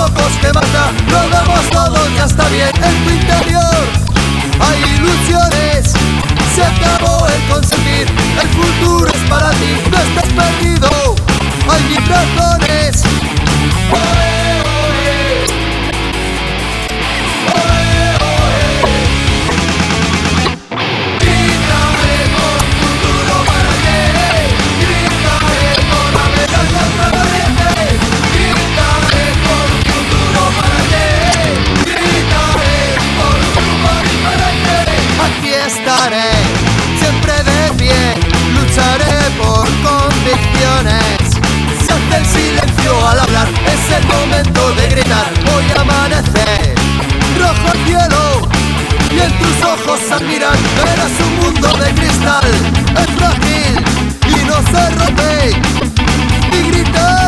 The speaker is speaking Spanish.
pocos que mata, lo damos todo, ya está bien. En tu interior hay ilusiones, se acabó el consentir, el futuro es para ti, no estás perdido, hay mil razones. Oe, oe. Oe, oe. Gritaré por un futuro para ti, gritaré por navegar contra la corriente, gritaré por un futuro para ti, gritaré por un rumbo diferente. Aquí estaré, siempre de pie, lucharé por convicciones. Se hace el silencio al hablar, es el momento de gritar. Hoy amanece, rojo el cielo, y en tus ojos al mirar verás un mundo de cristal. Es frágil y no se rompe, y gritar.